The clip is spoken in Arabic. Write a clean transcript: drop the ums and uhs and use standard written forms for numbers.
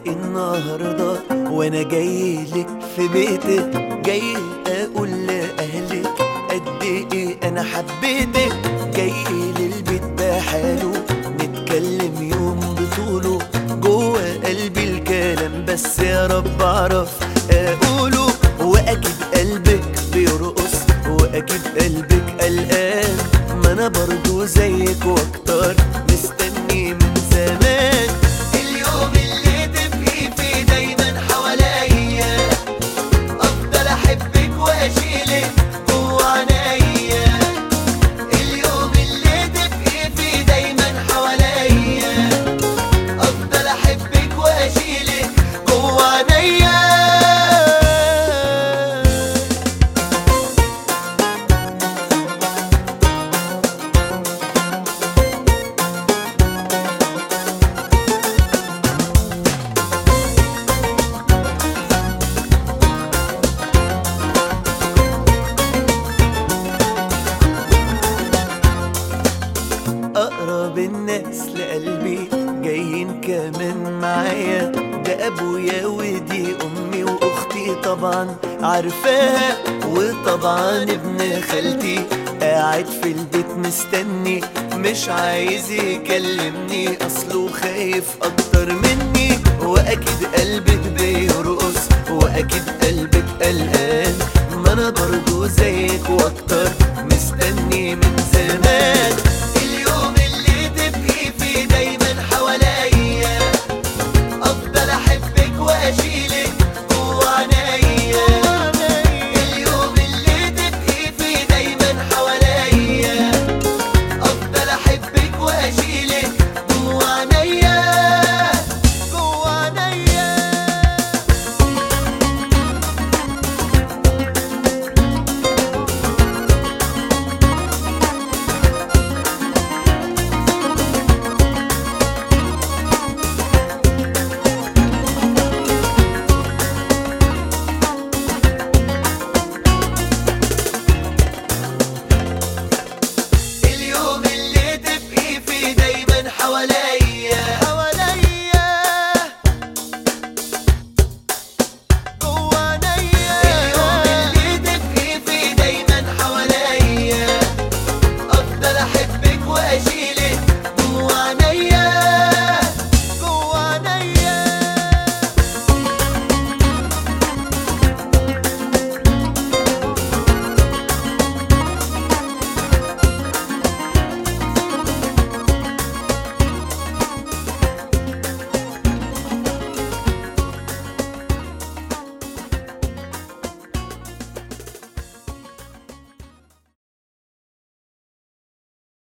النهاردة وانا جايلك في بيتك، جاي اقول لاهلك قد ايه انا حبيتك. جاي للبيت بحاله نتكلم يوم بطوله، جوه قلبي الكلام بس يا رب اعرف اقوله. واكيد قلبك بيرقص واكيد قلبك قلقان، ما انا برضو زيك واكتر مستني من زمان. اليوم اللي تبقي فيه دايما حواليا، افضل احبك واشيلك جوا عينيا. اليوم اللي تبقي فيه دايما حواليا، افضل احبك واشيلك جوا عينيا. أقرب الناس لقلبي جايين كمان معايا، ده أبويا ودي أمي وأختي طبعا عارفاها، وطبعا ابن خالتي قاعد في البيت مستني مش عايز يكلمني أصله خايف أكتر مني. وأكيد قلبك بيرقص وأكيد قلبك قلقان،